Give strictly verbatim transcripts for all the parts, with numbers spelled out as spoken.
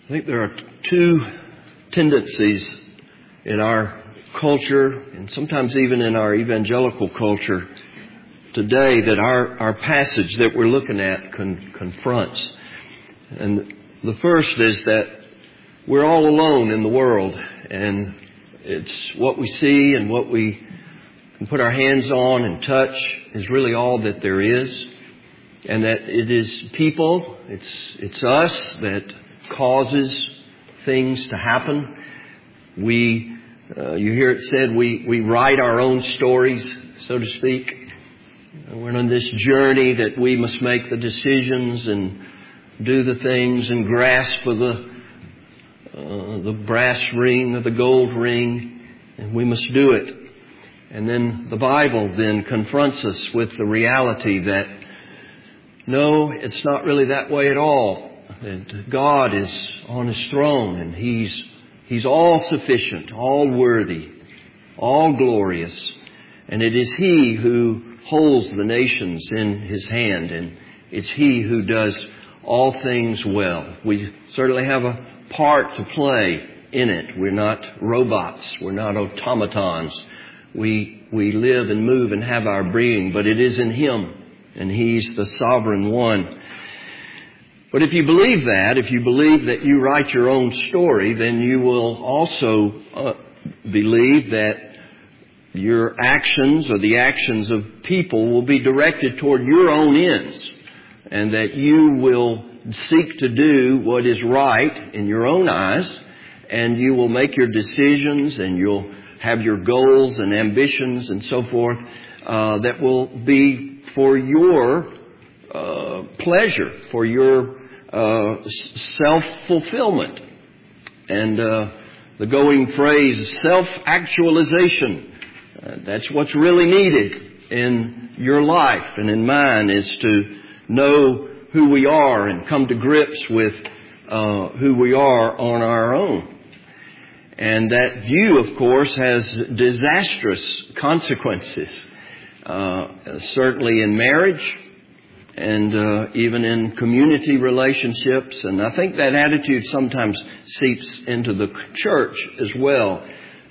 I think there are two tendencies in our culture, and sometimes even in our evangelical culture today, that our, our passage that we're looking at con- confronts. And the first is that we're all alone in the world, and it's what we see and what we can put our hands on and touch is really all that there is. And that it is people, it's it's us that causes things to happen. We, uh, you hear it said, we, we write our own stories, so to speak. We're on this journey that we must make the decisions and do the things and grasp for the uh, the brass ring or the gold ring, and we must do it. And then the Bible then confronts us with the reality that no, it's not really that way at all. That God is on His throne, and He's He's all sufficient, all worthy, all glorious, and it is He who holds the nations in His hand, and it's He who does all things well. We certainly have a part to play in it. We're not robots. We're not automatons. We we live and move and have our being, but it is in Him, and He's the sovereign one. But if you believe that, if you believe that you write your own story, then you will also uh, believe that your actions or the actions of people will be directed toward your own ends, and that you will seek to do what is right in your own eyes, and you will make your decisions, and you'll have your goals and ambitions and so forth uh, that will be for your uh, pleasure, for your uh, self-fulfillment. And uh, the going phrase, self-actualization, uh, that's what's really needed in your life and in mine, is to know who we are and come to grips with uh, who we are on our own. And that view, of course, has disastrous consequences, uh, certainly in marriage and uh, even in community relationships. And I think that attitude sometimes seeps into the church as well,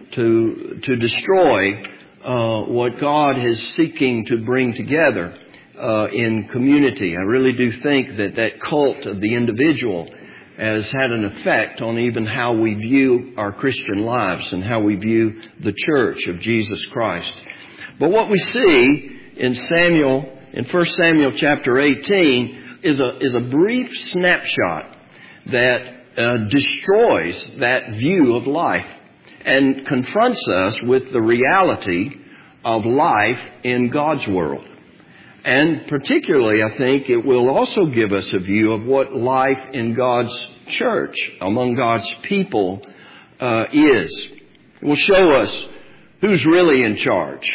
to to destroy uh, what God is seeking to bring together uh, in community. I really do think that that cult of the individual has had an effect on even how we view our Christian lives and how we view the church of Jesus Christ. But what we see in Samuel, in First Samuel chapter eighteen, is a is a brief snapshot that uh, destroys that view of life and confronts us with the reality of life in God's world. And particularly, I think, it will also give us a view of what life in God's church, among God's people, uh, is. It will show us who's really in charge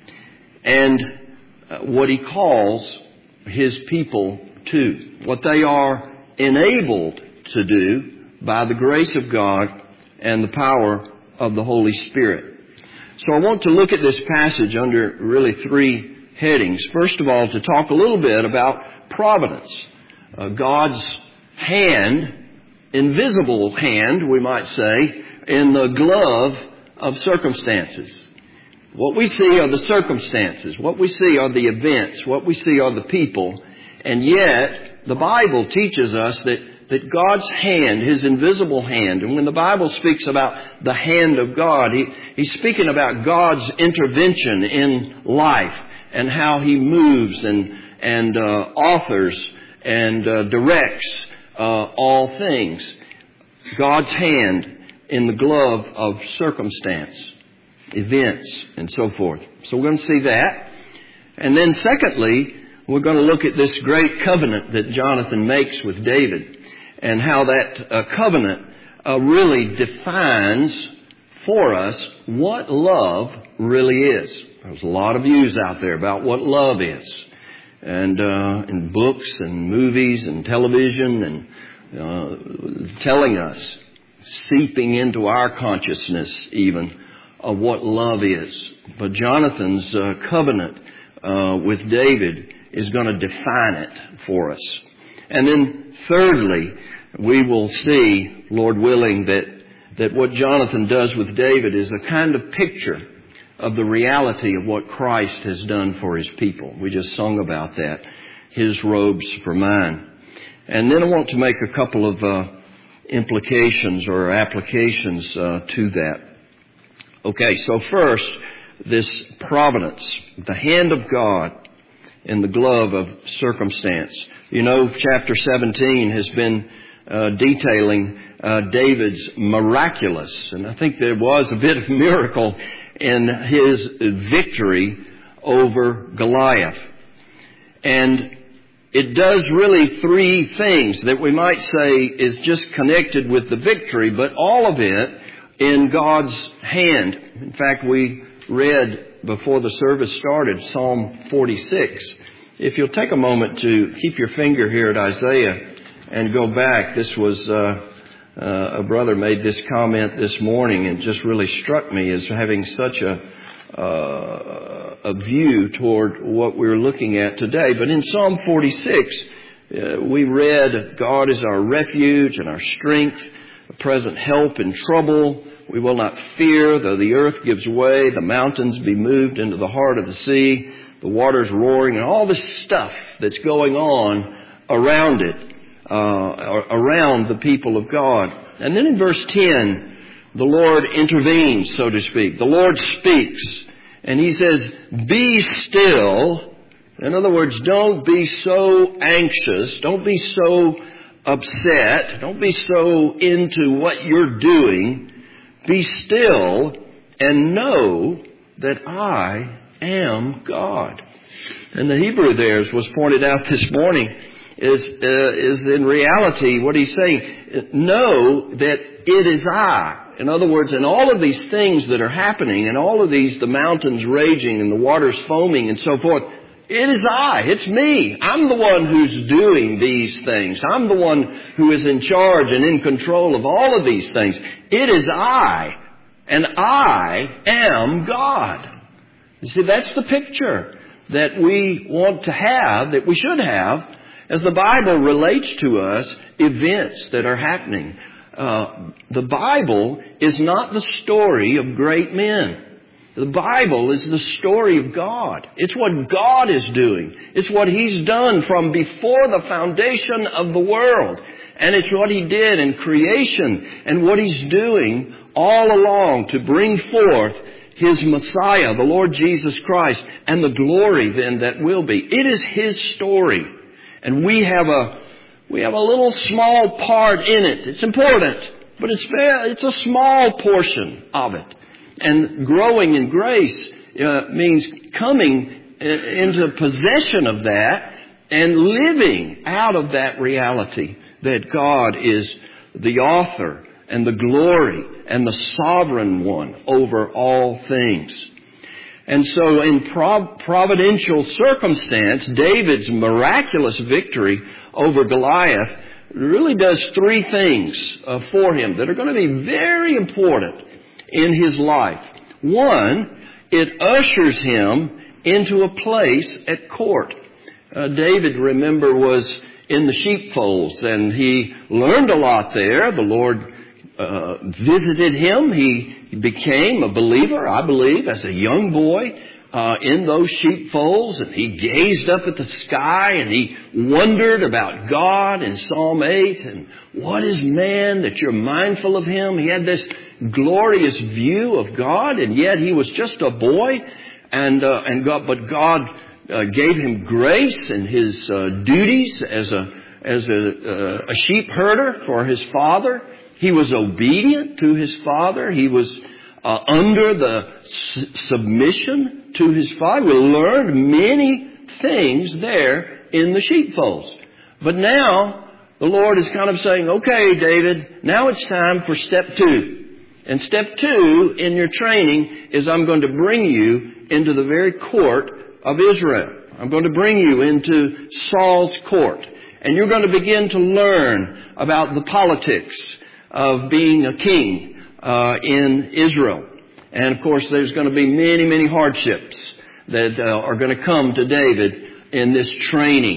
and uh, what He calls His people to, what they are enabled to do by the grace of God and the power of the Holy Spirit. So I want to look at this passage under really three headings. First of all, to talk a little bit about providence. Uh, God's hand, invisible hand, we might say, in the glove of circumstances. What we see are the circumstances. What we see are the events. What we see are the people. And yet, the Bible teaches us that, that God's hand, His invisible hand, and when the Bible speaks about the hand of God, he, He's speaking about God's intervention in life, and how He moves and and uh, authors and uh, directs uh, all things. God's hand in the glove of circumstance, events, and so forth. So we're going to see that. And then secondly, we're going to look at this great covenant that Jonathan makes with David, and how that uh, covenant uh, really defines for us what love really is. There's a lot of views out there about what love is, and uh, in books and movies and television, and uh, telling us, seeping into our consciousness even, of what love is. But Jonathan's uh, covenant uh, with David is going to define it for us. And then thirdly, we will see, Lord willing, that, that what Jonathan does with David is a kind of picture of the reality of what Christ has done for His people. We just sung about that. His robes for mine. And then I want to make a couple of uh, implications or applications uh, to that. Okay, so first, this providence, the hand of God in the glove of circumstance. You know, chapter seventeen has been uh, detailing uh, David's miraculous, and I think there was a bit of miracle in his victory over Goliath. And it does really three things that we might say is just connected with the victory, but all of it in God's hand. In fact, we read before the service started Psalm forty-six. If you'll take a moment to keep your finger here at Isaiah and go back, this was uh, uh, a brother made this comment this morning and just really struck me as having such a uh, a view toward what we're looking at today. But in Psalm forty-six, uh, we read, God is our refuge and our strength, a present help in trouble. We will not fear, though the earth gives way, the mountains be moved into the heart of the sea, the waters roaring, and all this stuff that's going on around it, uh, around the people of God. And then in verse ten, the Lord intervenes, so to speak. The Lord speaks, and He says, be still. In other words, don't be so anxious, don't be so upset, don't be so into what you're doing. Be still and know that I am God. And the Hebrew there, as was pointed out this morning, is uh, is in reality what he's saying. Know that it is I. In other words, in all of these things that are happening, and all of these, the mountains raging and the waters foaming and so forth, it is I. It's me. I'm the one who's doing these things. I'm the one who is in charge and in control of all of these things. It is I, and I am God. You see, that's the picture that we want to have, that we should have, as the Bible relates to us events that are happening. Uh, the Bible is not the story of great men. The Bible is the story of God. It's what God is doing. It's what He's done from before the foundation of the world. And it's what He did in creation and what He's doing all along to bring forth His Messiah, the Lord Jesus Christ, and the glory then that will be. It is His story. And we have a, we have a little small part in it. It's important, but it's, it's a small portion of it. And growing in grace uh, means coming into possession of that and living out of that reality that God is the author and the glory and the sovereign one over all things. And so in prov- providential circumstance, David's miraculous victory over Goliath really does three things uh, for him that are going to be very important in his life. One, it ushers him into a place at court. Uh, David, remember, was in the sheepfolds, and he learned a lot there. The Lord uh, visited him. He became a believer, I believe, as a young boy uh, in those sheepfolds, and he gazed up at the sky, and he wondered about God in Psalm eight, and what is man that you're mindful of him? He had this glorious view of God, and yet he was just a boy, and uh, and God, but God uh, gave him grace in his uh, duties as a as a, uh, a sheep herder for his father. He was obedient to his father. He was uh, under the s- submission to his father. We learned many things there in the sheepfolds, but now the Lord is kind of saying, "Okay, David, now it's time for step two." And step two in your training is I'm going to bring you into the very court of Israel. I'm going to bring you into Saul's court. And you're going to begin to learn about the politics of being a king uh, in Israel. And of course, there's going to be many, many hardships that uh, are going to come to David in this training.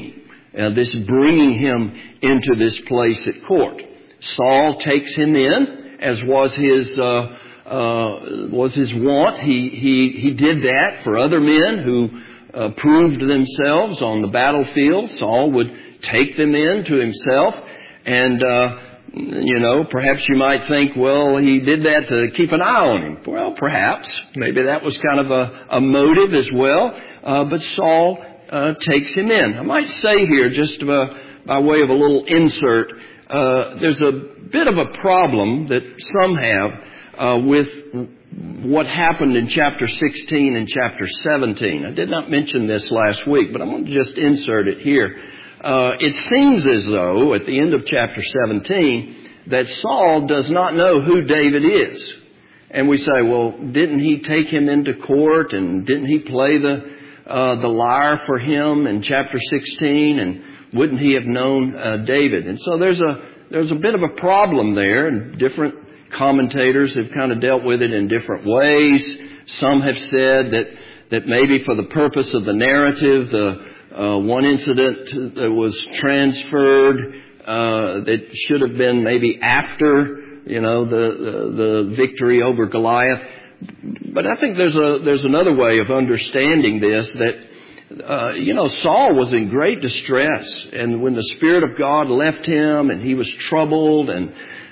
uh, this bringing him into this place at court. Saul takes him in, as was his uh, uh, was his wont. He he he did that for other men who uh, proved themselves on the battlefield. Saul would take them in to himself, and uh, you know, perhaps you might think, well, he did that to keep an eye on him. Well, perhaps maybe that was kind of a, a motive as well. Uh, but Saul uh, takes him in. I might say here, just uh, by way of a little insert, uh, there's a bit of a problem that some have uh, with what happened in chapter sixteen and chapter seventeen. I did not mention this last week, but I'm going to just insert it here. Uh, it seems as though at the end of chapter seventeen that Saul does not know who David is. And we say, well, didn't he take him into court, and didn't he play the uh, the lyre for him in chapter sixteen, and wouldn't he have known uh, David? And so there's a there's a bit of a problem there, and different commentators have kind of dealt with it in different ways. Some have said that that maybe for the purpose of the narrative, the uh, one incident that was transferred uh, that should have been maybe after, you know, the, the the victory over Goliath. But I think there's a there's another way of understanding this, that uh, you know, Saul was in great distress, and when the Spirit of God left him, and he was troubled, and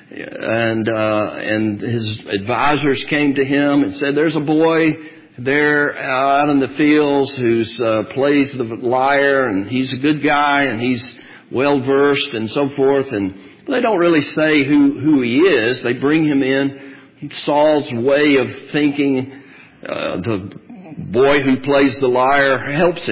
and uh, and his advisors came to him and said, "There's a boy there out in the fields who's uh, plays the lyre, and he's a good guy, and he's well versed, and so forth." And they don't really say who who he is. They bring him in. Saul's way of thinking, uh, the boy who plays the lyre helps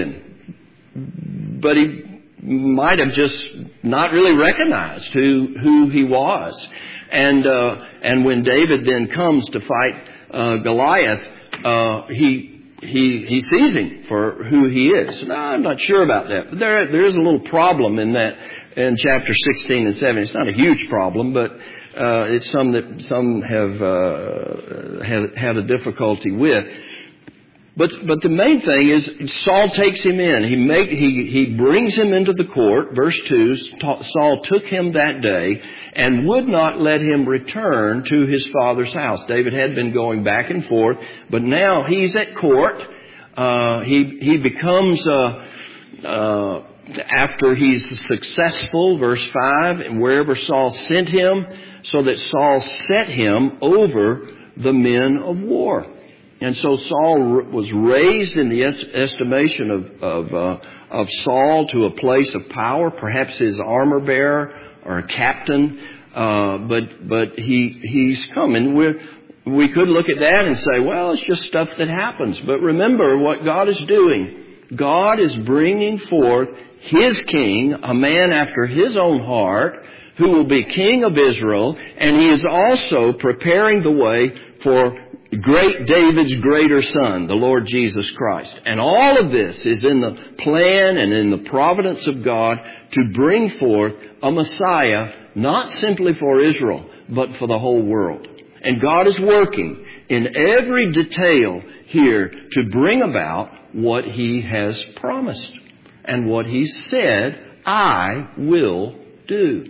him, but he might have just not really recognized who who he was. And uh, and when David then comes to fight uh, Goliath, uh, he he he sees him for who he is. No, I'm not sure about that, but there there is a little problem in that in chapter sixteen and seventeen. It's not a huge problem, but uh, it's some that some have uh, had had a difficulty with. But but the main thing is Saul takes him in. He make he he brings him into the court. Verse two. Saul took him that day and would not let him return to his father's house. David had been going back and forth, but now he's at court. Uh, he he becomes uh, uh, after he's successful. Verse five. And wherever Saul sent him, so that Saul set him over the men of war. And so Saul was raised in the estimation of of, uh, of Saul to a place of power, perhaps his armor bearer or a captain. Uh, but but he he's come, and we we could look at that and say, well, it's just stuff that happens. But remember what God is doing. God is bringing forth His king, a man after His own heart, who will be king of Israel, and He is also preparing the way for great David's greater son, the Lord Jesus Christ. And all of this is in the plan and in the providence of God to bring forth a Messiah, not simply for Israel, but for the whole world. And God is working in every detail here to bring about what He has promised and what He said, I will do.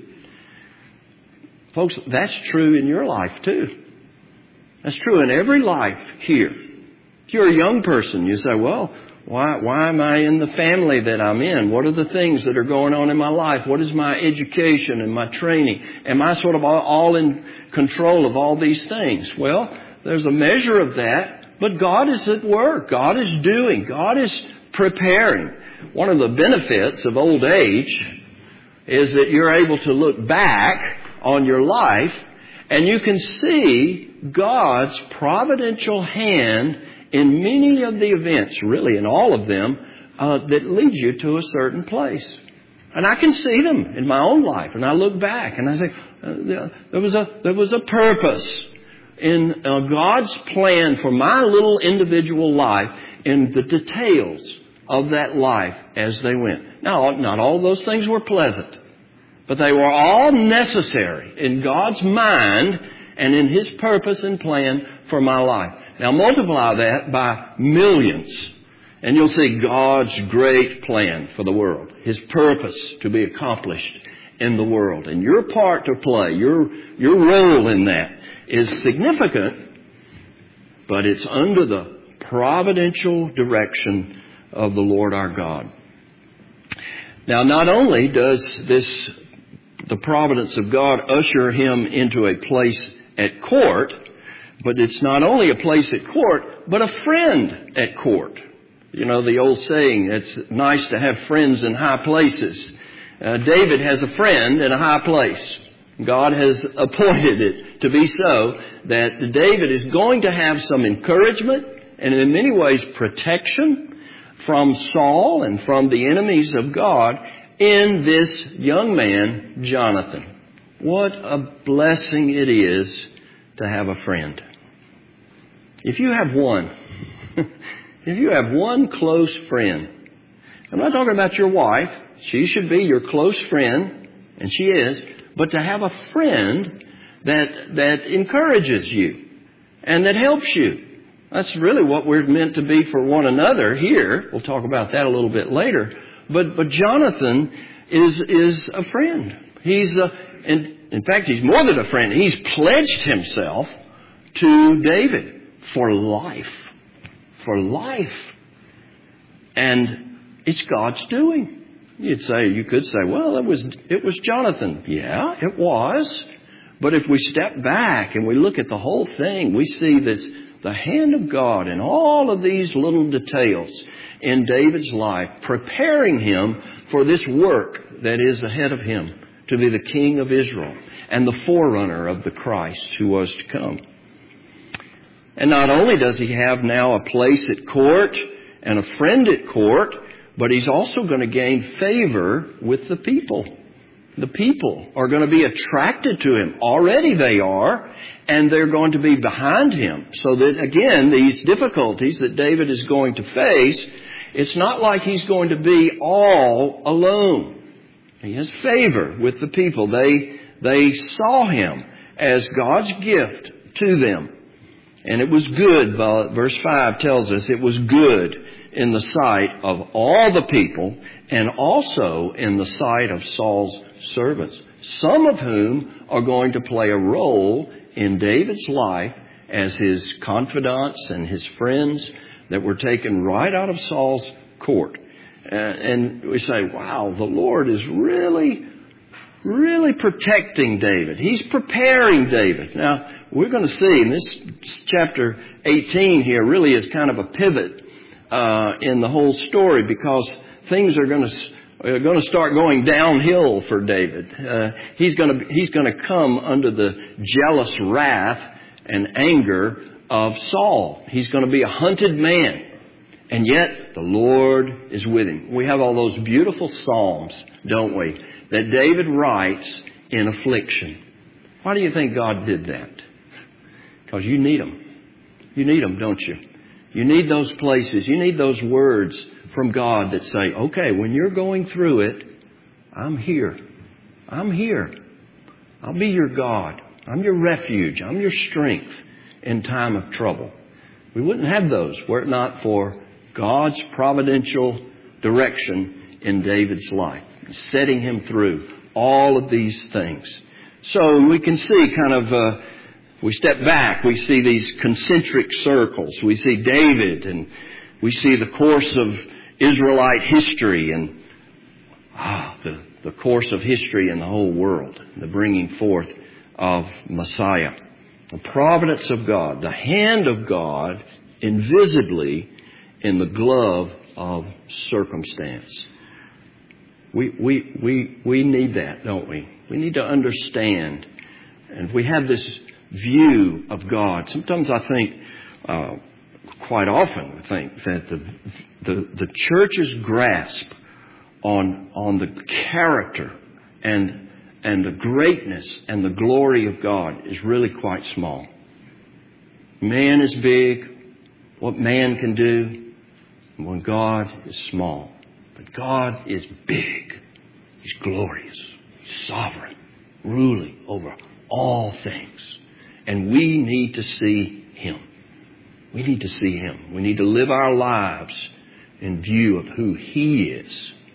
Folks, that's true in your life too. That's true in every life here. If you're a young person, you say, well, why why am I in the family that I'm in? What are the things that are going on in my life? What is my education and my training? Am I sort of all in control of all these things? Well, there's a measure of that, but God is at work. God is doing. God is preparing. One of the benefits of old age is that you're able to look back on your life and you can see God's providential hand in many of the events, really in all of them, uh, that lead you to a certain place. And I can see them in my own life. And I look back and I say, uh, there was a there was a purpose in uh, God's plan for my little individual life in the details of that life as they went. Now, not all those things were pleasant, but they were all necessary in God's mind and in His purpose and plan for my life. Now multiply that by millions, and you'll see God's great plan for the world. His purpose to be accomplished in the world. And your part to play, your, your role in that is significant, but it's under the providential direction of the Lord our God. Now, not only does this, the providence of God usher him into a place at court, but it's not only a place at court, but a friend at court. You know, the old saying, it's nice to have friends in high places. Uh, David has a friend in a high place. God has appointed it to be so that David is going to have some encouragement and in many ways protection from Saul and from the enemies of God in this young man, Jonathan. What a blessing it is to have a friend. If you have one, if you have one close friend, I'm not talking about your wife. She should be your close friend, and she is. But to have a friend that that encourages you and that helps you. That's really what we're meant to be for one another here. We'll talk about that a little bit later. But but Jonathan is is a friend. He's a, in, in fact, he's more than a friend. He's pledged himself to David for life. For life. And it's God's doing. You'd say, you could say, well, it was, it was Jonathan. Yeah, it was. But if we step back and we look at the whole thing, we see this, the hand of God in all of these little details in David's life, preparing him for this work that is ahead of him to be the king of Israel and the forerunner of the Christ who was to come. And not only does he have now a place at court and a friend at court, but he's also going to gain favor with the people. The people are going to be attracted to him. Already they are, and they're going to be behind him. So that, again, these difficulties that David is going to face, it's not like he's going to be all alone. He has favor with the people. They, they saw him as God's gift to them. And it was good, verse five tells us, it was good in the sight of all the people and also in the sight of Saul's servants, some of whom are going to play a role in David's life as his confidants and his friends that were taken right out of Saul's court. And we say, wow, the Lord is really, really protecting David. He's preparing David. Now, we're going to see, in this chapter eighteen here really is kind of a pivot uh, in the whole story because things are going to are going to start going downhill for David. Uh, he's going to he's going to come under the jealous wrath and anger of Saul. He's going to be a hunted man. And yet the Lord is with him. We have all those beautiful psalms, don't we, that David writes in affliction. Why do you think God did that? Because you need them. You need them, don't you? You need those places. You need those words from God that say, okay, when you're going through it, I'm here. I'm here. I'll be your God. I'm your refuge. I'm your strength in time of trouble. We wouldn't have those were it not for God's providential direction in David's life, setting him through all of these things. So we can see kind of, uh, we step back, we see these concentric circles. We see David and we see the course of Israelite history and ah, the, the course of history in the whole world, the bringing forth of Messiah. The providence of God, the hand of God invisibly in the glove of circumstance. We, we, we, we need that, don't we? We need to understand. And we have this view of God. Sometimes I think, uh, quite often I think that the, the, the church's grasp on, on the character and, and the greatness and the glory of God is really quite small. Man is big, what man can do, when God is small. But God is big. He's glorious. He's sovereign, ruling over all things. And we need to see Him. We need to see Him. We need to live our lives in view of who He is.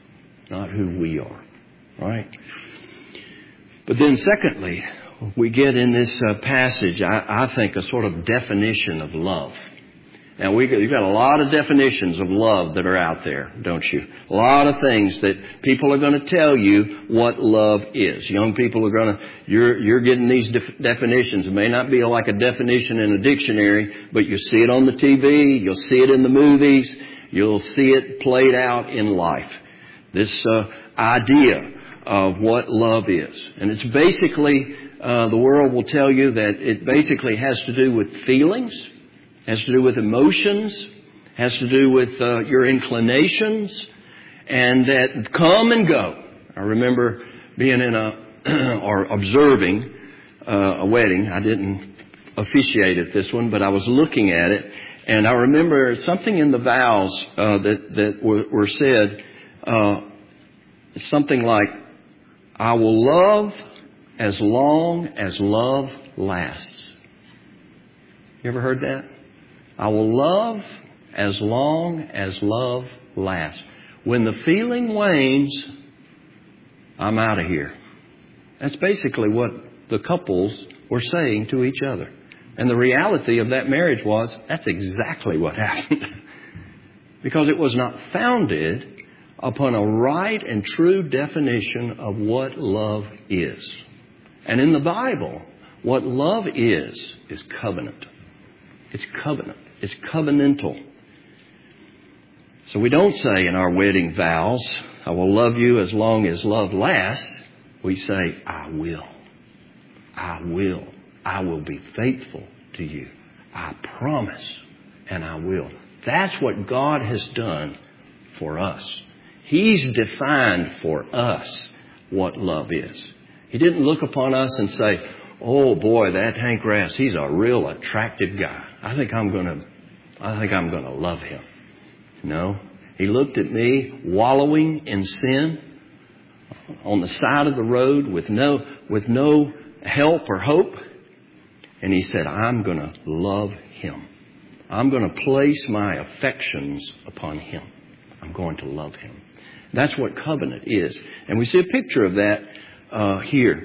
not who we are. Right? But then secondly, we get in this uh, passage, I, I think, a sort of definition of love. Now, we, you've got a lot of definitions of love that are out there, don't you? A lot of things that people are going to tell you what love is. Young people are going to, you're, you're getting these def- definitions. It may not be like a definition in a dictionary, but you see it on the T V, you'll see it in the movies, you'll see it played out in life. This uh, idea of what love is. And it's basically, uh, the world will tell you that it basically has to do with feelings, has to do with emotions, has to do with uh, your inclinations, and that come and go. I remember being in a, or observing uh, a wedding. I didn't officiate at this one, but I was looking at it, and I remember something in the vows uh, that, that were, were said, uh, something like, I will love as long as love lasts. You ever heard that? I will love as long as love lasts. When the feeling wanes, I'm out of here. That's basically what the couples were saying to each other. And the reality of that marriage was, that's exactly what happened. Because it was not founded upon a right and true definition of what love is. And in the Bible, what love is, is covenant. It's covenant. It's covenantal. So we don't say in our wedding vows, I will love you as long as love lasts. We say, I will. I will. I will be faithful to you. I promise, and I will. That's what God has done for us. He's defined for us what love is. He didn't look upon us and say, oh boy, that Hank Rass, he's a real attractive guy. I think I'm going to, I think I'm going to love him. No. He looked at me wallowing in sin on the side of the road with no, with no help or hope. And he said, I'm going to love him. I'm going to place my affections upon him. I'm going to love him. That's what covenant is. And we see a picture of that uh, here.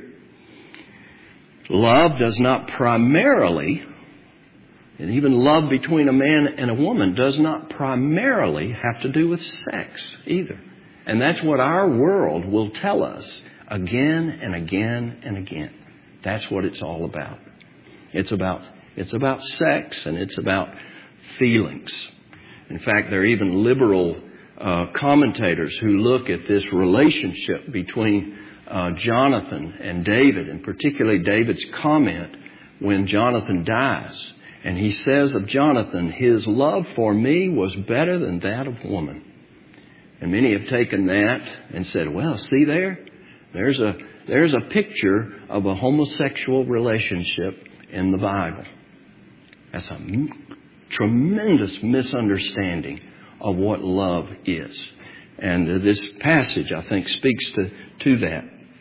Love does not primarily, and even love between a man and a woman does not primarily have to do with sex either. And that's what our world will tell us again and again and again. That's what it's all about. It's about, it's about sex, and it's about feelings. In fact, there are even liberal uh, commentators who look at this relationship between uh, Jonathan and David, and particularly David's comment when Jonathan dies. And he says of Jonathan, his love for me was better than that of woman. And many have taken that and said, well, see there? There's a, there's a picture of a homosexual relationship in the Bible. That's a m- tremendous misunderstanding of what love is. And uh, this passage, I think, speaks to, to that.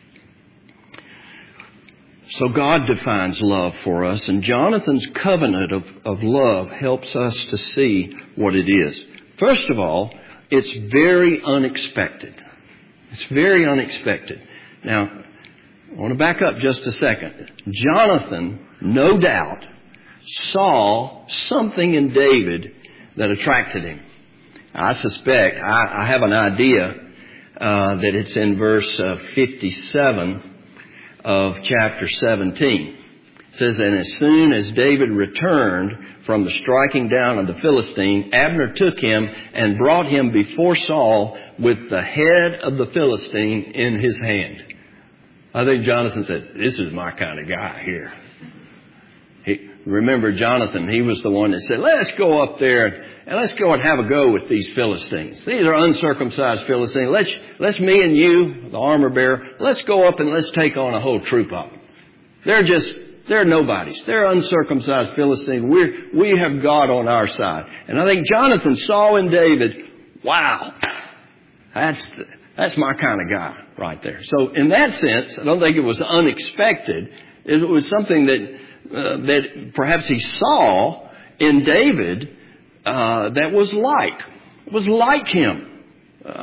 So God defines love for us, and Jonathan's covenant of, of love helps us to see what it is. First of all, it's very unexpected. It's very unexpected. Now, I want to back up just a second. Jonathan, no doubt, saw something in David that attracted him. I suspect, I, I have an idea uh, that it's in verse uh, fifty-seven of chapter seventeen. It says, and as soon as David returned from the striking down of the Philistine, Abner took him and brought him before Saul with the head of the Philistine in his hand. I think Jonathan said, this is my kind of guy here. He, remember Jonathan, he was the one that said, let's go up there and let's go and have a go with these Philistines. These are uncircumcised Philistines. Let's, let's me and you, the armor bearer, let's go up and let's take on a whole troop of them. They're just, they're nobodies. They're uncircumcised Philistines. We're, we have God on our side. And I think Jonathan saw in David, wow, that's, that's my kind of guy right there. So in that sense, I don't think it was unexpected. It was something that, uh, that perhaps he saw in David, uh, that was like, was like him. Uh,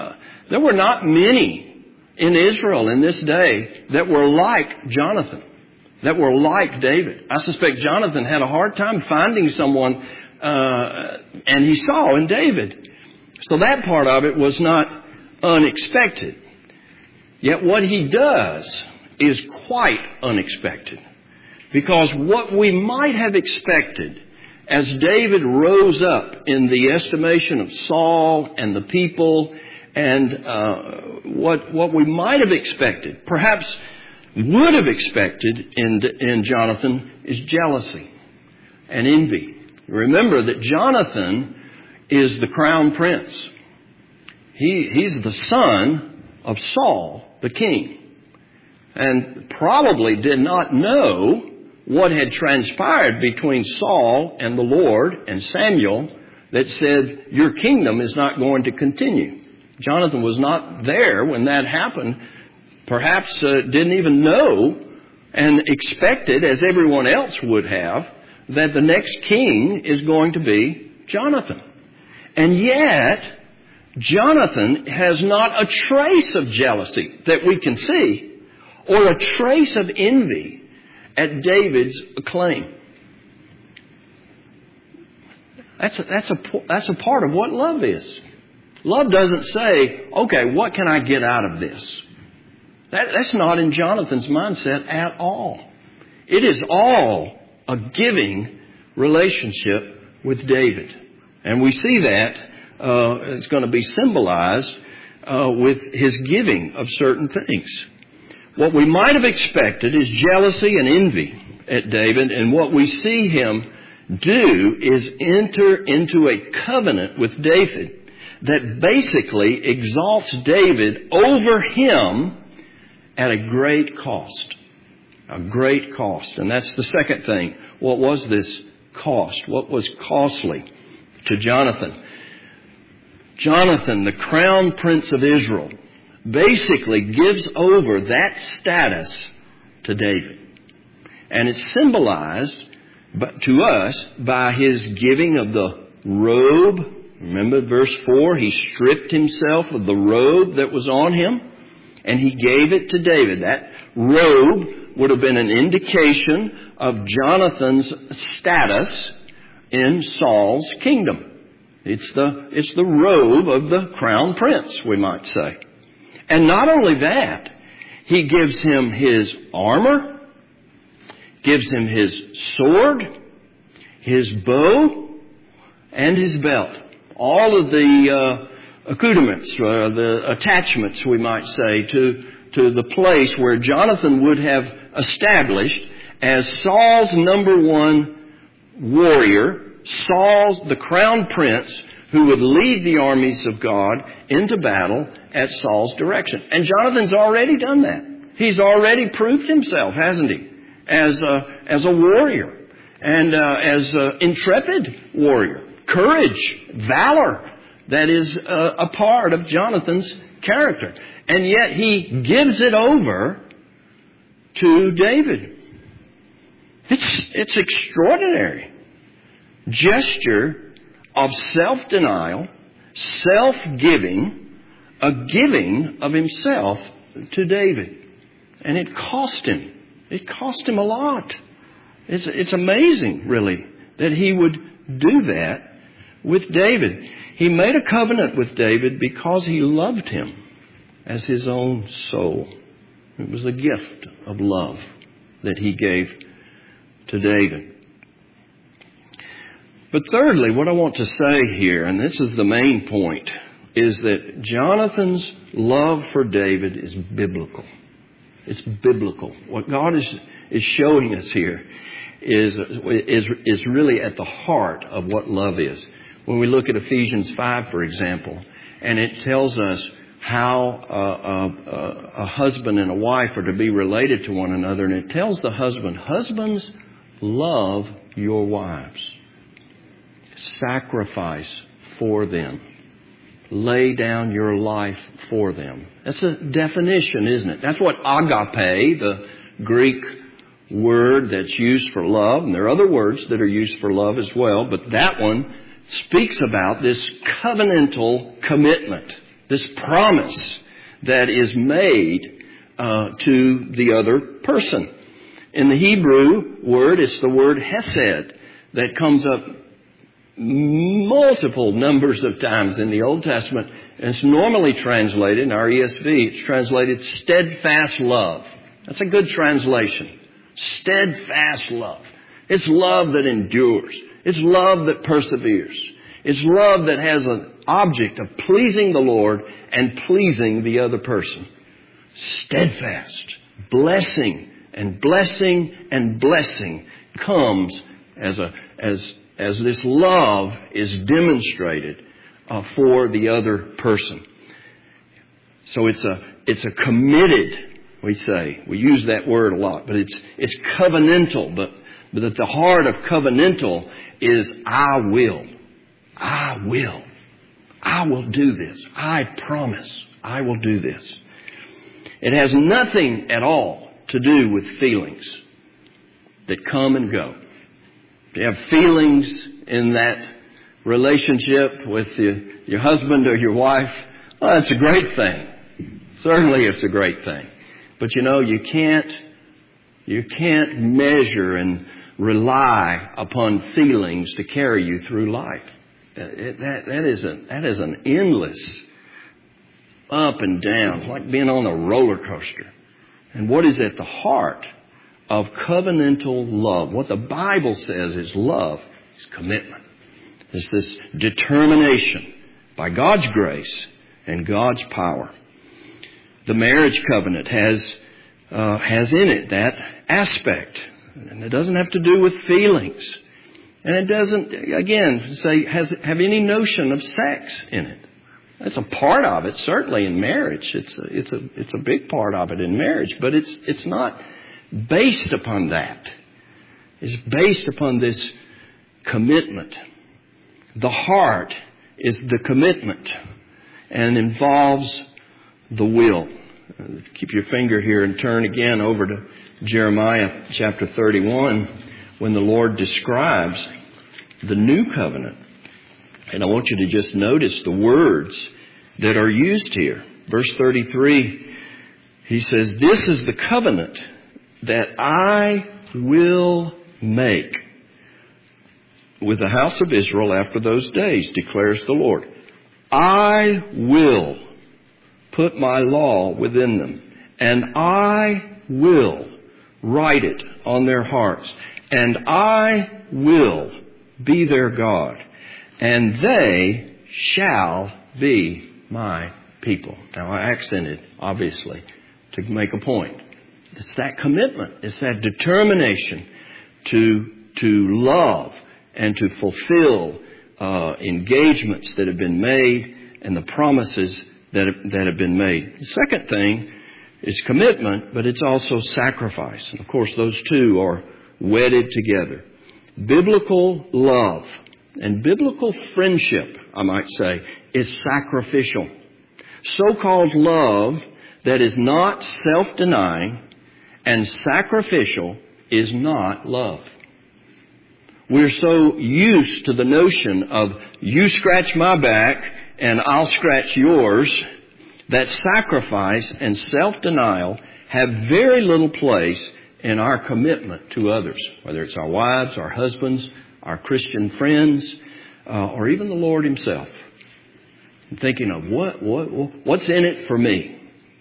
There were not many in Israel in this day that were like Jonathan, that were like David. I suspect Jonathan had a hard time finding someone, uh, and he saw in David. So that part of it was not unexpected. Yet what he does is quite unexpected. Because what we might have expected as David rose up in the estimation of Saul and the people, and uh, what what we might have expected, perhaps would have expected in, in Jonathan, is jealousy and envy. Remember that Jonathan is the crown prince. He, he's the son of Saul, the king, and probably did not know what had transpired between Saul and the Lord and Samuel that said, your kingdom is not going to continue. Jonathan was not there when that happened. Perhaps uh, didn't even know and expected, as everyone else would have, that the next king is going to be Jonathan. And yet, Jonathan has not a trace of jealousy that we can see, or a trace of envy at David's acclaim. That's a, that's a, that's a part of what love is. Love doesn't say, okay, what can I get out of this? That, that's not in Jonathan's mindset at all. It is all a giving relationship with David. And we see that uh, it's going to be symbolized uh, with his giving of certain things. What we might have expected is jealousy and envy at David, and what we see him do is enter into a covenant with David that basically exalts David over him at a great cost. A great cost. And that's the second thing. What was this cost? What was costly to Jonathan? Jonathan, the crown prince of Israel, basically gives over that status to David. And it's symbolized to us by his giving of the robe. Remember verse four, he stripped himself of the robe that was on him and he gave it to David. That robe would have been an indication of Jonathan's status in Saul's kingdom. It's the, it's the robe of the crown prince, we might say. And not only that, he gives him his armor, gives him his sword, his bow, and his belt. All of the uh, accoutrements, uh, the attachments, we might say, to, to the place where Jonathan would have established as Saul's number one warrior, Saul's the crown prince, who would lead the armies of God into battle at Saul's direction. And Jonathan's already done that. He's already proved himself, hasn't he? As a, as a warrior and uh, as an intrepid warrior. Courage, valor, that is uh, a part of Jonathan's character. And yet he gives it over to David. It's, it's extraordinary gesture of self-denial, self-giving, a giving of himself to David. And it cost him. It cost him a lot. It's, it's amazing, really, that he would do that with David. He made a covenant with David because he loved him as his own soul. It was a gift of love that he gave to David. But thirdly, what I want to say here, and this is the main point, is that Jonathan's love for David is biblical. It's biblical. What God is, is showing us here is, is, is really at the heart of what love is. When we look at Ephesians five, for example, and it tells us how uh, uh, a husband and a wife are to be related to one another, and it tells the husband, husbands, love your wives. Sacrifice for them. Lay down your life for them. That's a definition, isn't it? That's what agape, the Greek word that's used for love, and there are other words that are used for love as well, but that one speaks about this covenantal commitment this promise that is made uh, to the other person. In the Hebrew word, it's the word hesed that comes up multiple numbers of times in the Old Testament. And it's normally translated, in our E S V, it's translated steadfast love. That's a good translation. Steadfast love. It's love that endures. It's love that perseveres. It's love that has an object of pleasing the Lord and pleasing the other person. Steadfast. Blessing and blessing and blessing comes as a as as this love is demonstrated uh, for the other person. So it's a it's a committed, we say. We use that word a lot, but it's it's covenantal. But, but at the heart of covenantal is I will. I will. I will do this. I promise I will do this. It has nothing at all to do with feelings that come and go. If you have feelings in that relationship with your, your husband or your wife, well, that's a great thing. Certainly it's a great thing. But you know, you can't, you can't measure and rely upon feelings to carry you through life. That, that, that is a, that is an endless up and down. It's like being on a roller coaster. And what is at the heart of covenantal love? What the Bible says is love is commitment. It's this determination by God's grace and God's power. The marriage covenant has uh, has in it that aspect. And it doesn't have to do with feelings. And it doesn't, again, say has have any notion of sex in it. That's a part of it, certainly in marriage. It's a, it's a it's a big part of it in marriage, but it's it's not based upon that. It's based upon this commitment. The heart is the commitment and involves the will. Keep your finger here and turn again over to Jeremiah chapter thirty-one when the Lord describes the new covenant. And I want you to just notice the words that are used here. Verse thirty-three, he says, "This is the covenant that I will make with the house of Israel after those days, declares the Lord. I will put my law within them, and I will write it on their hearts, and I will be their God, and they shall be my people." Now I accented, obviously, to make a point. It's that commitment. It's that determination to to love and to fulfill uh, engagements that have been made and the promises that have, that have been made. The second thing is commitment, but it's also sacrifice. And of course, those two are wedded together. Biblical love and biblical friendship, I might say, is sacrificial. So-called love that is not self-denying and sacrificial is not love. We're so used to the notion of you scratch my back and I'll scratch yours that sacrifice and self-denial have very little place in our commitment to others, whether it's our wives, our husbands, our Christian friends, uh, or even the Lord Himself. I'm thinking of what, what, what's in it for me?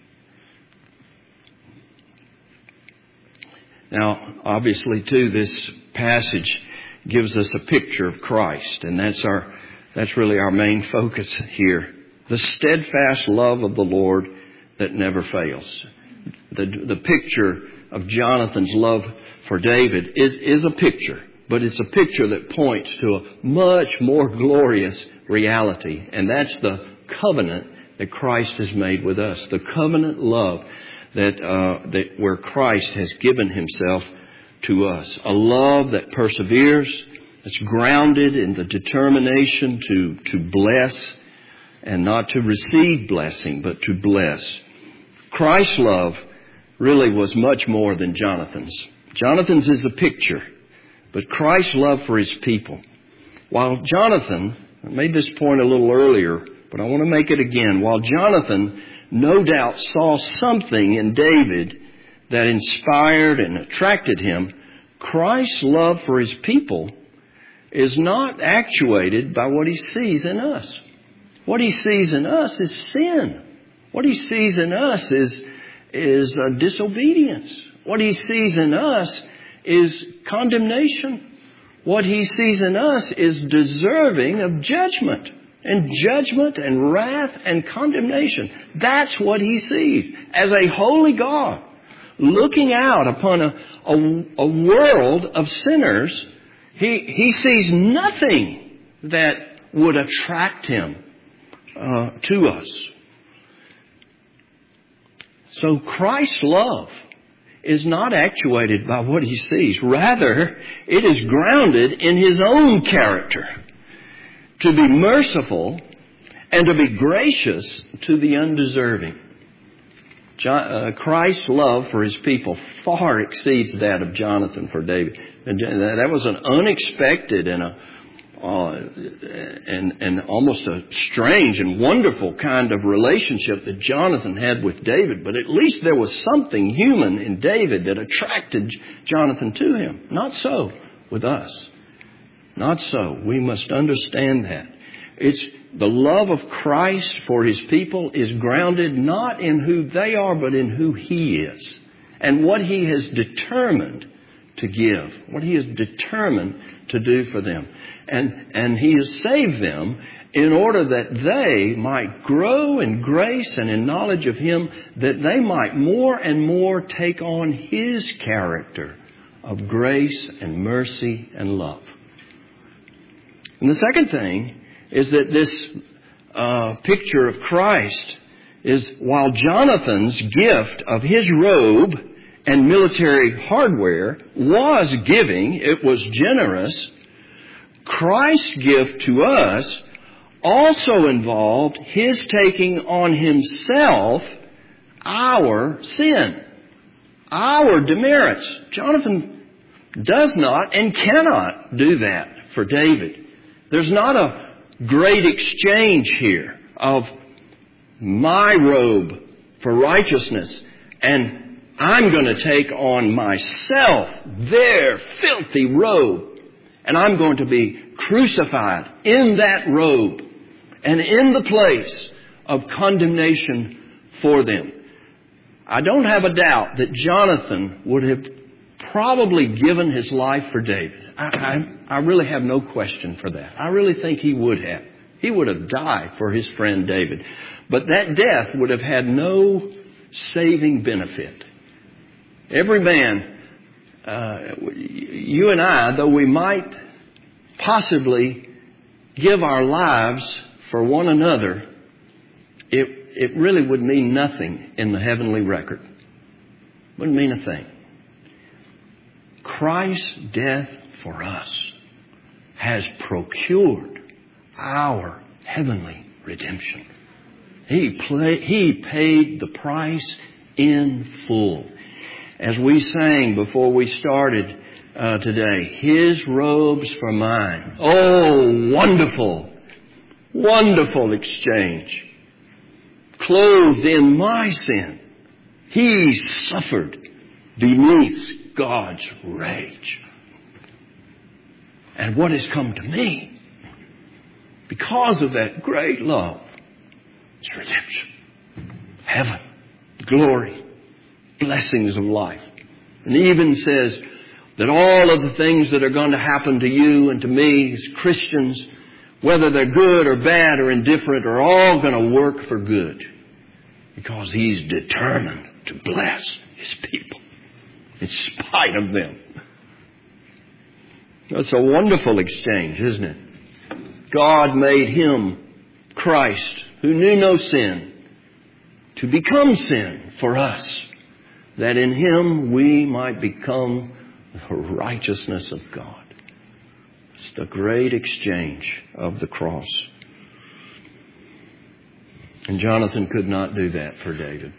Now, obviously, too, this passage gives us a picture of Christ, and that's our that's really our main focus here. The steadfast love of the Lord that never fails. The the picture of Jonathan's love for David is, is a picture, but it's a picture that points to a much more glorious reality, and that's the covenant that Christ has made with us. The covenant love that uh, that where Christ has given Himself to us. A love that perseveres, that's grounded in the determination to, to bless and not to receive blessing, but to bless. Christ's love really was much more than Jonathan's. Jonathan's is a picture, but Christ's love for His people. While Jonathan, I made this point a little earlier, but I want to make it again. While Jonathan no doubt saw something in David that inspired and attracted him, Christ's love for his people is not actuated by what he sees in us. What he sees in us is sin. What he sees in us is, is uh, disobedience. What he sees in us is condemnation. What he sees in us is deserving of judgment. And judgment and wrath and condemnation. That's what he sees. As a holy God, looking out upon a, a, a world of sinners, he, he sees nothing that would attract him uh, to us. So Christ's love is not actuated by what he sees. Rather, it is grounded in his own character. To be merciful and to be gracious to the undeserving. John, uh, Christ's love for his people far exceeds that of Jonathan for David. And that was an unexpected and a uh, and and almost a strange and wonderful kind of relationship that Jonathan had with David. But at least there was something human in David that attracted Jonathan to him. Not so with us. Not so. We must understand that. It's the love of Christ for his people is grounded not in who they are, but in who he is. And what he has determined to give. What he has determined to do for them. And, and he has saved them in order that they might grow in grace and in knowledge of him, that they might more and more take on his character of grace and mercy and love. And the second thing is that this uh, picture of Christ is, while Jonathan's gift of his robe and military hardware was giving, it was generous, Christ's gift to us also involved his taking on himself our sin, our demerits. Jonathan does not and cannot do that for David. There's not a great exchange here of my robe for righteousness and I'm going to take on myself their filthy robe and I'm going to be crucified in that robe and in the place of condemnation for them. I don't have a doubt that Jonathan would have probably given his life for David. I, I, I really have no question for that. I really think he would have. He would have died for his friend David. But that death would have had no saving benefit. Every man, uh, you and I, though we might possibly give our lives for one another, it, it really would mean nothing in the heavenly record. Wouldn't mean a thing. Christ's death for us has procured our heavenly redemption. He, play, he paid the price in full. As we sang before we started uh, today, his robes for mine. Oh, wonderful, wonderful exchange. Clothed in my sin, he suffered beneath God's rage. And what has come to me, because of that great love, is redemption, heaven, glory, blessings of life. And he even says that all of the things that are going to happen to you and to me as Christians, whether they're good or bad or indifferent, are all going to work for good. Because he's determined to bless his people in spite of them. That's a wonderful exchange, isn't it? God made him, Christ, who knew no sin, to become sin for us, that in him we might become the righteousness of God. It's the great exchange of the cross. And Jonathan could not do that for David.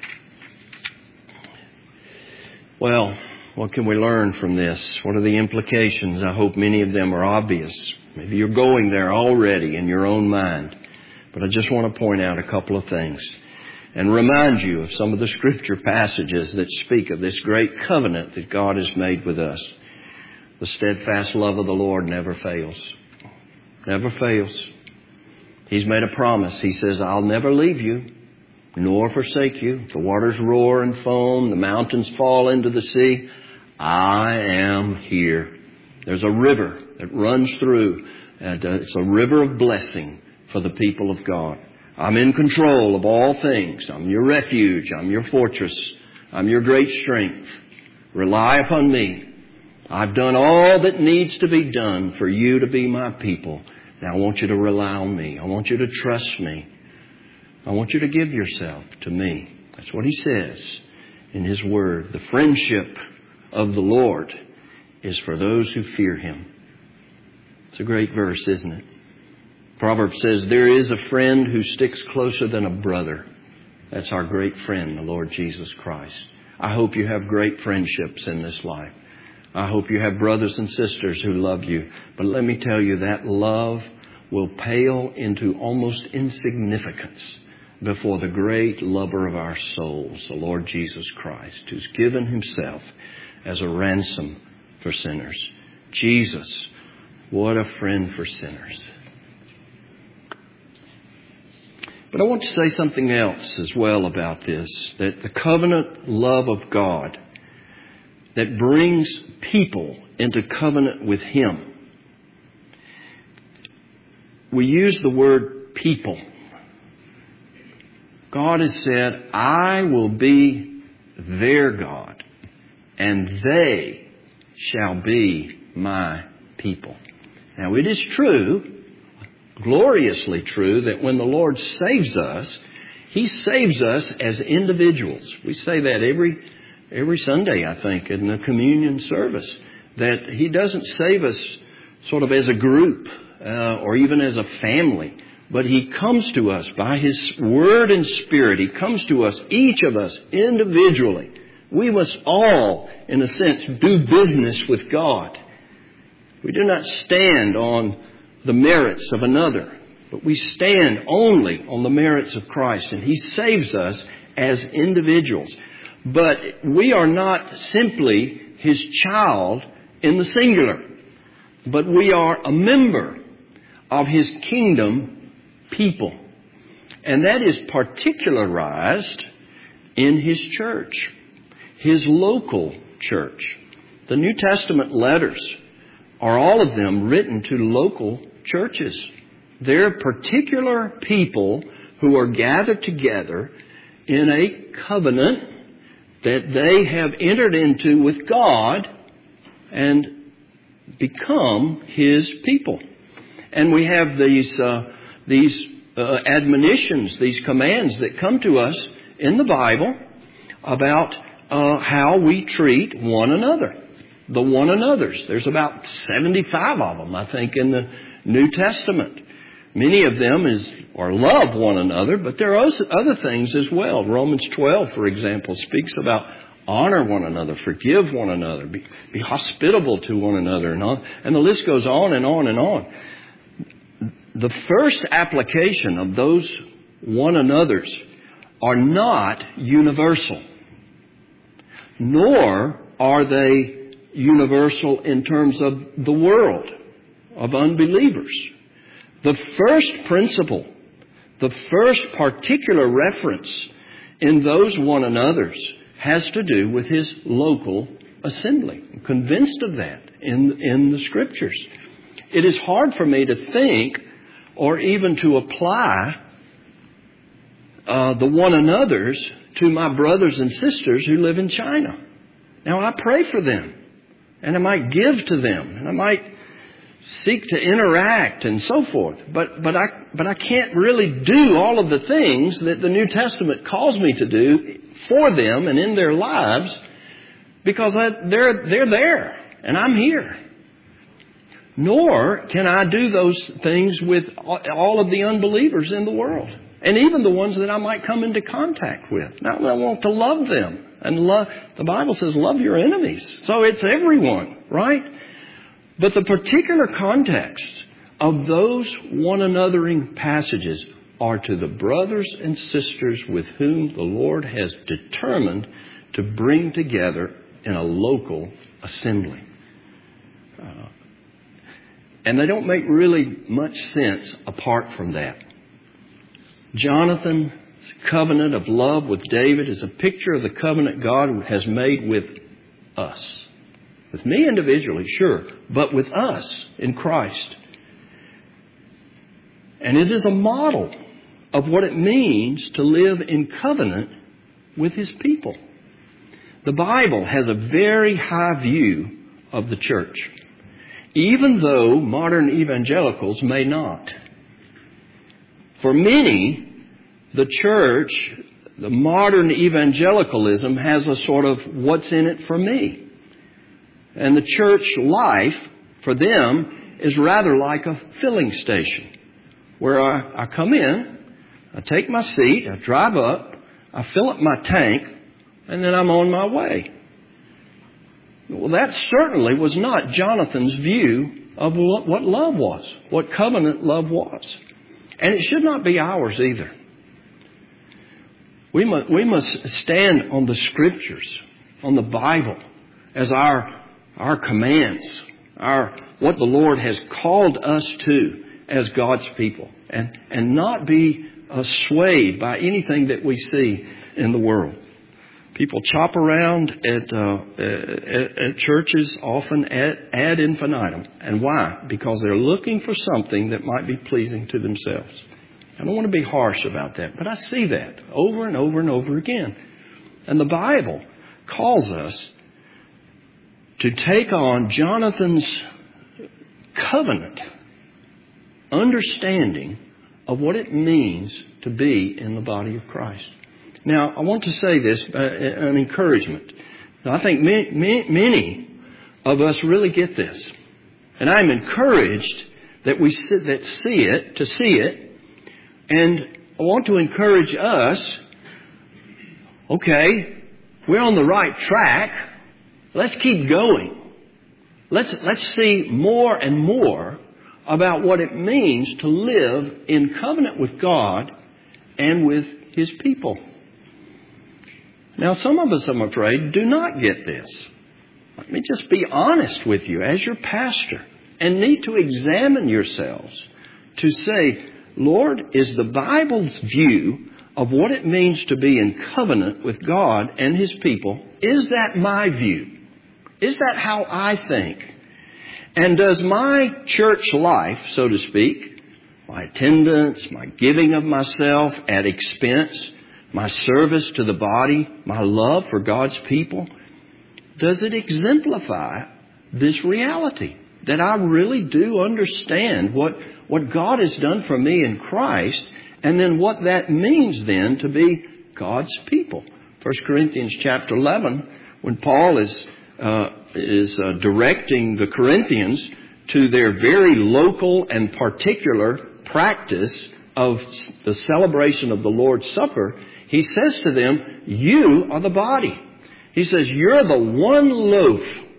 Well, what can we learn from this? What are the implications? I hope many of them are obvious. Maybe you're going there already in your own mind. But I just want to point out a couple of things and remind you of some of the Scripture passages that speak of this great covenant that God has made with us. The steadfast love of the Lord never fails. Never fails. He's made a promise. He says, I'll never leave you, nor forsake you. The waters roar and foam, the mountains fall into the sea. I am here. There's a river that runs through, and it's a river of blessing for the people of God. I'm in control of all things. I'm your refuge. I'm your fortress. I'm your great strength. Rely upon me. I've done all that needs to be done for you to be my people. Now I want you to rely on me. I want you to trust me. I want you to give yourself to me. That's what He says in His Word. The friendship of the Lord is for those who fear Him. It's a great verse, isn't it? Proverbs says, there is a friend who sticks closer than a brother. That's our great friend, the Lord Jesus Christ. I hope you have great friendships in this life. I hope you have brothers and sisters who love you. But let me tell you, that love will pale into almost insignificance before the great lover of our souls, the Lord Jesus Christ, who's given Himself as a ransom for sinners. Jesus, what a friend for sinners. But I want to say something else as well about this, that the covenant love of God that brings people into covenant with Him. We use the word people. God has said, I will be their God, and they shall be my people. Now it is true, gloriously true, that when the Lord saves us, He saves us as individuals. We say that every every Sunday, I think, in the communion service, that He doesn't save us sort of as a group uh, or even as a family, but He comes to us by His Word and Spirit. He comes to us, each of us, individually. We must all, in a sense, do business with God. We do not stand on the merits of another, but we stand only on the merits of Christ, and He saves us as individuals. But we are not simply His child in the singular, but we are a member of His kingdom people. And that is particularized in His church, His local church. The New Testament letters are all of them written to local churches. They're particular people who are gathered together in a covenant that they have entered into with God and become His people. And we have these uh, these uh, admonitions, these commands that come to us in the Bible about uh, how we treat one another. The one another's. There's about seventy-five of them, I think, in the New Testament. Many of them is or love one another, but there are other things as well. Romans twelve, for example, speaks about honor one another, forgive one another, be, be hospitable to one another, and on, and the list goes on and on and on. The first application of those one another's are not universal, nor are they universal in terms of the world of unbelievers. The first principle, the first particular reference in those one another's has to do with His local assembly. I'm convinced of that in, in the Scriptures. It is hard for me to think or even to apply uh, the one another's to my brothers and sisters who live in China. Now, I pray for them, and I might give to them, and I might seek to interact and so forth. But but I but I can't really do all of the things that the New Testament calls me to do for them and in their lives, because I, they're they're there and I'm here. Nor can I do those things with all of the unbelievers in the world, and even the ones that I might come into contact with. Now, I want to love them, and love. The Bible says, "Love your enemies." So it's everyone, right? But the particular context of those one anothering passages are to the brothers and sisters with whom the Lord has determined to bring together in a local assembly. Uh, and they don't make really much sense apart from that. Jonathan's covenant of love with David is a picture of the covenant God has made with us. With me individually, sure, but with us in Christ. And it is a model of what it means to live in covenant with His people. The Bible has a very high view of the church, even though modern evangelicals may not. For many, the church, the modern evangelicalism has a sort of what's in it for me. And the church life, for them, is rather like a filling station, where I, I come in, I take my seat, I drive up, I fill up my tank, and then I'm on my way. Well, that certainly was not Jonathan's view of what love was, what covenant love was. And it should not be ours either. We must, we must stand on the Scriptures, on the Bible, as our our commands, our what the Lord has called us to as God's people, and, and not be uh, swayed by anything that we see in the world. People chop around at, uh, at, at churches often ad, ad infinitum. And why? Because they're looking for something that might be pleasing to themselves. I don't want to be harsh about that, but I see that over and over and over again. And the Bible calls us to take on Jonathan's covenant understanding of what it means to be in the body of Christ. Now, I want to say this, uh, an encouragement. Now, I think many, many, many of us really get this. And I'm encouraged that we sit, that see it, to see it. And I want to encourage us, okay, we're on the right track. Let's keep going. Let's, let's see more and more about what it means to live in covenant with God and with His people. Now, some of us, I'm afraid, do not get this. Let me just be honest with you as your pastor and need to examine yourselves to say, Lord, is the Bible's view of what it means to be in covenant with God and His people, is that my view? Is that how I think? And does my church life, so to speak, my attendance, my giving of myself at expense, my service to the body, my love for God's people, does it exemplify this reality? That I really do understand what, what God has done for me in Christ, and then what that means then to be God's people. First Corinthians chapter eleven, when Paul is uh, is uh, directing the Corinthians to their very local and particular practice of the celebration of the Lord's Supper, he says to them, you are the body. He says, you're the one loaf.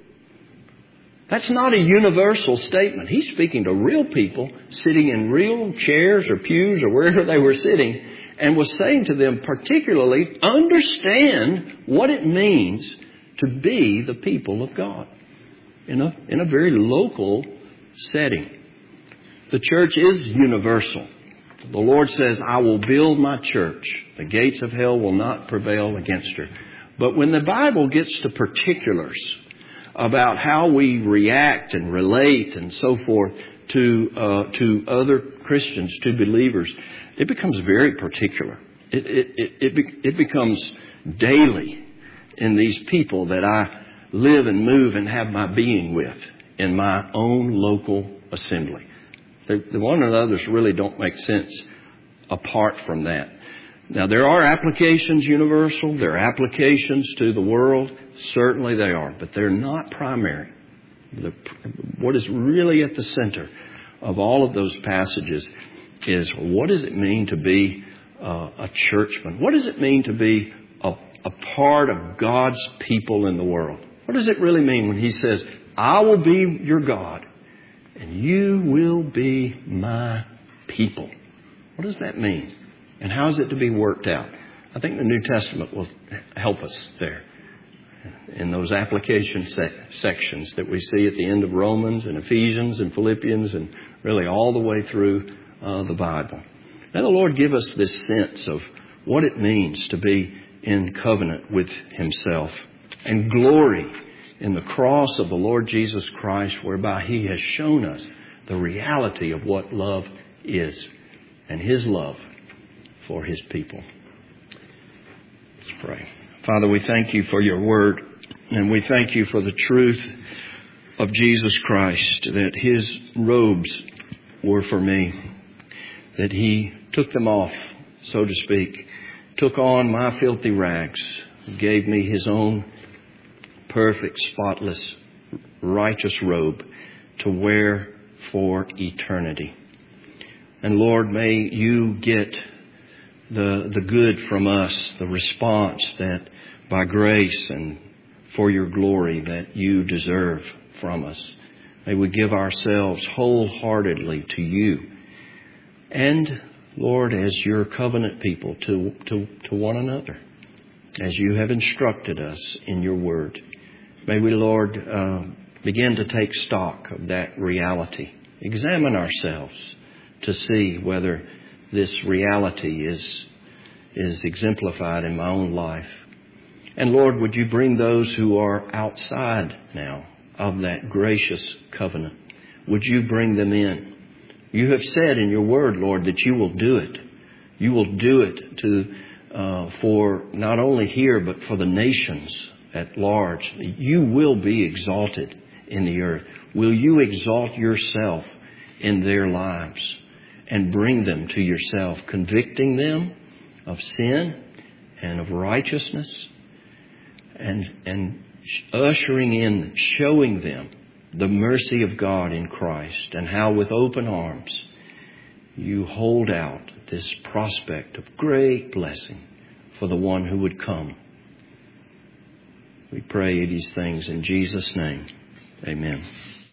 That's not a universal statement. He's speaking to real people sitting in real chairs or pews or wherever they were sitting, and was saying to them particularly, understand what it means to be the people of God in a, in a very local setting. The church is universal. The Lord says, I will build my church. The gates of hell will not prevail against her. But when the Bible gets to particulars about how we react and relate and so forth to uh, to other Christians, to believers, it becomes very particular. It it it it, be, it becomes daily in these people that I live and move and have my being with in my own local assembly. The, the one and the others really don't make sense apart from that. Now, there are applications universal. There are applications to the world. Certainly they are. But they're not primary. The, what is really at the center of all of those passages is, what does it mean to be uh, a churchman? What does it mean to be a, a part of God's people in the world? What does it really mean when He says, I will be your God and you will be my people? What does that mean? And how is it to be worked out? I think the New Testament will help us there in those application sec- sections that we see at the end of Romans and Ephesians and Philippians and really all the way through uh, the Bible. Let the Lord give us this sense of what it means to be in covenant with Himself and glory in the cross of the Lord Jesus Christ, whereby He has shown us the reality of what love is and His love for His people. Let's pray. Father, we thank You for Your word, and we thank You for the truth of Jesus Christ, that His robes were for me, that He took them off, so to speak, took on my filthy rags, gave me His own perfect, spotless, righteous robe to wear for eternity. And Lord, may You get the the good from us, the response that by grace and for Your glory that You deserve from us. May we give ourselves wholeheartedly to You. And Lord, as Your covenant people, to, to, to one another, as You have instructed us in Your word. May we, Lord, uh, begin to take stock of that reality. Examine ourselves to see whether this reality is, is exemplified in my own life. And Lord, would You bring those who are outside now of that gracious covenant? Would You bring them in? You have said in Your word, Lord, that You will do it. You will do it to uh, for not only here, but for the nations at large. You will be exalted in the earth. Will You exalt Yourself in their lives and bring them to Yourself, convicting them of sin and of righteousness and, and ushering in, showing them the mercy of God in Christ, and how with open arms You hold out this prospect of great blessing for the one who would come. We pray these things in Jesus' name. Amen.